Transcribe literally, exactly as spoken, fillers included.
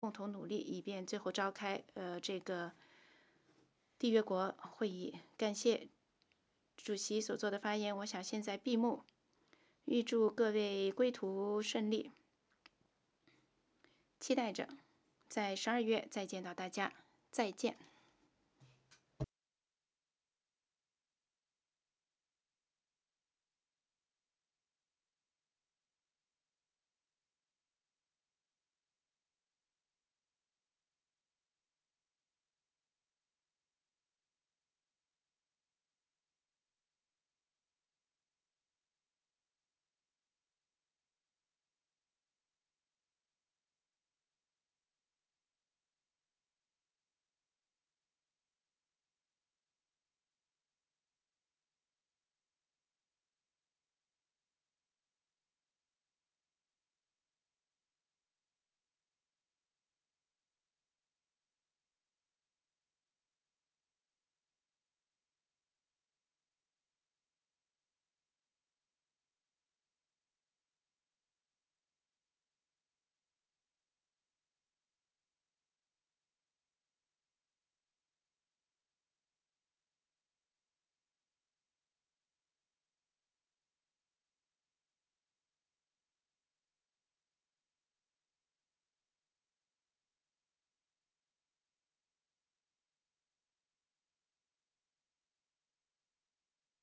共同努力，以便最后召开呃这个缔约国会议。感谢主席所做的发言，我想现在闭幕。预祝各位归途顺利，期待着在十二月再见到大家，再见。